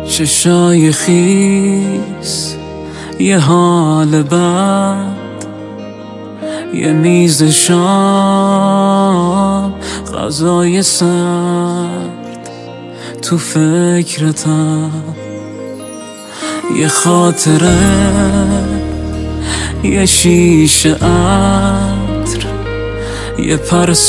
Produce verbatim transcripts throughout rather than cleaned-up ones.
چشای خیس، یه حال بد، یه میز شام، غذای سرد، تو فکرتم یه خاطره، یه شیشه عطر، یه پرس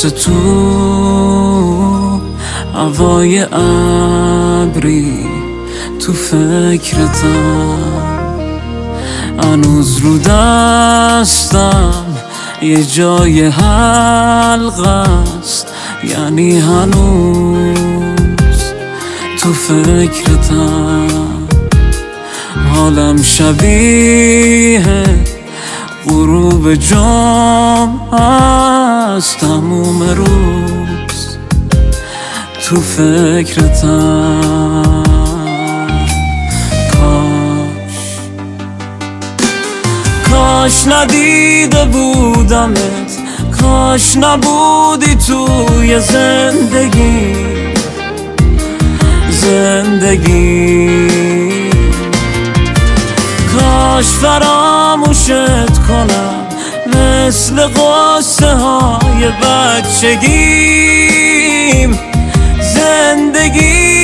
تو هوای ابری، تو فکرتم هنوز رو دستم یه جای حلقه است، یعنی هنوز تو فکرتم. حالم شبیه غروب جمعه است، تموم روز تو فکرتم. کاش ندیده بودمت، کاش نبودی توی زندگی زندگی کاش فراموشت کنم مثل قصه های بچگیم. زندگی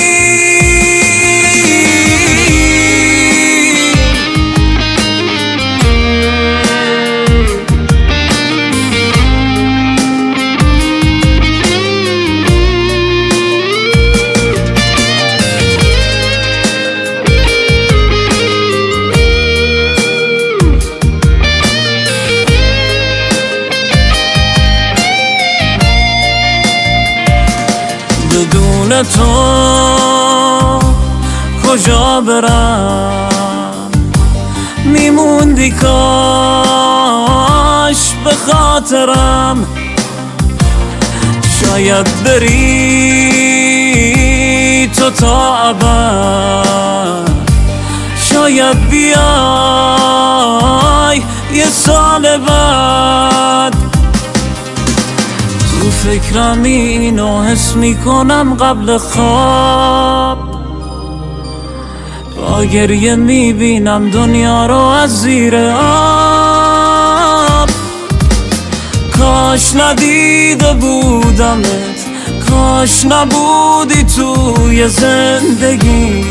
بدون تو کجا برم؟ میموندی کاش به خاطرم، شاید بری تو تا ابد، شاید بیای یه سال بعد. تو فکرم اینو حس میکنم قبل خواب، با گریه میبینم دنیا رو از زیر آب. کاش ندیده بودمت، کاش نبودی توی زندگی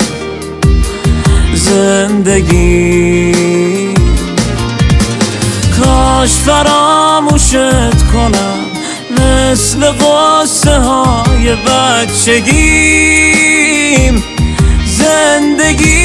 زندگی کاش فراموشت کنم مثل قصه های بچگیم. زندگی